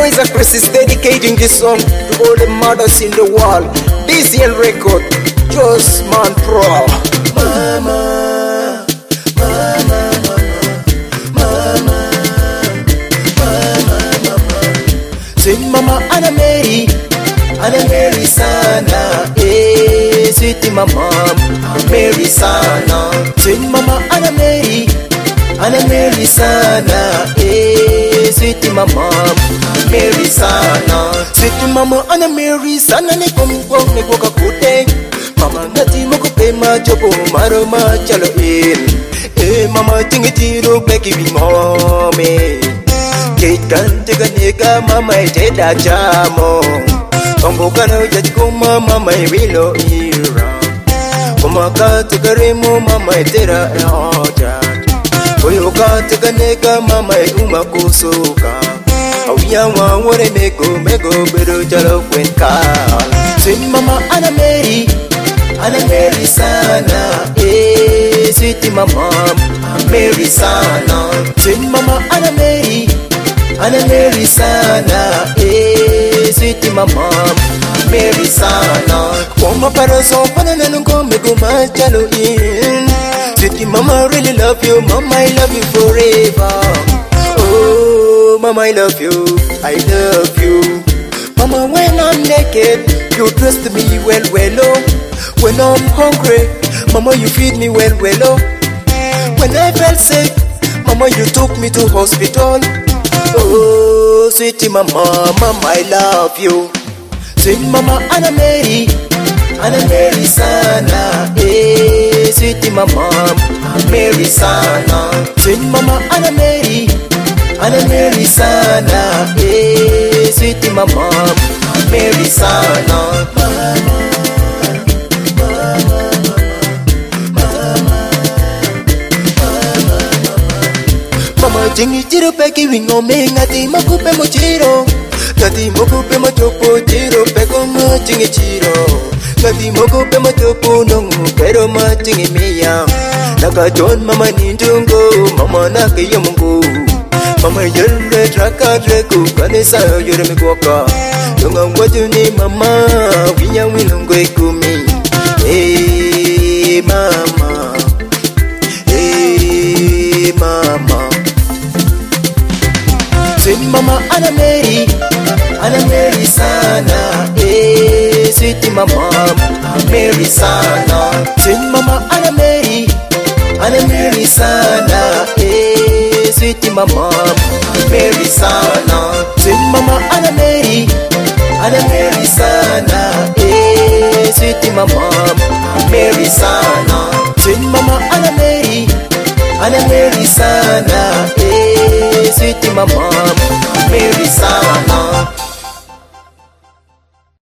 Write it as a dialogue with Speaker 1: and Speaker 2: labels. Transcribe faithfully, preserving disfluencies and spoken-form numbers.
Speaker 1: Razor Chris is dedicating this song to all the mothers in the world. D C L record, Just Man Pro.
Speaker 2: Mama, mama, mama, mama, mama. Sweet mama Anna Mary, Anna Mary sana, eh, sweet mama Mary sana. Sweet mama Anna Mary, Anna Mary sana, eh, sweet mama Mary sana. Sweet mama Anna Mary sana, ni kumko ni kuka kute. Mama ngati moko pe ma jobo maro ma chalo in. Eh mama tingi tiro beki bi mome. Kekan tiga nega mama ite da jamo. Ombo kana ujaji kuma mama irilo ira. Kuma ka tukaremo mama itera e oja. Oyo ka tiga nega mama uma kusuka. Awiya wa wore mego mego bedo chalo kwenka. Sweet mama Anna Mary, Anna Mary sana, eh, sweet mama Mary sana. Sweet mama Anna Mary, Anna Mary sana, eh, sweet mama Mary sana. Kuma para so pana nanungo mego machalo in. Sweet mama really love you, mama I love you forever. Oh, mama I love you, I love you. Mama when I'm naked, you dress me well well oh. When I'm hungry, mama you feed me well well oh. When I felt sick, mama you took me to hospital. Oh sweet mama, mama I love you. Sweet mama Anna Mary, Anna Mary sana, eh, sweet mama Mary sana. Sweet mama Anna Mary, Anna Mary sana, eh, sweet mama Mary sana. Mama jingi chiro peki wingo me ngati makupe mo chiro. Ngati mokupe mo chopo chiro peko mo jingi chiro. Ngati mokupe mo chopo nongu pero mo jingi miya. Nakajon mama ninjungo mama nakiyo mungu. Mama yelle traka treku kanisa yore mikoka. Yonga waju ni mama winya wilungo ikumi. Hey mama, hey mama. Sweet mama Anna Mary, Anna Mary sana, eh, sweet mama Mary sana. Sweet mama Anna Mary, Anna Mary sana, eh, sweet mama Mary sana. Sweet mama Anna Mary, Anna Mary sana, eh, sweet mama Mary sana. Sweet mama Anna Mary, Anna Mary sana, eh, sweet mama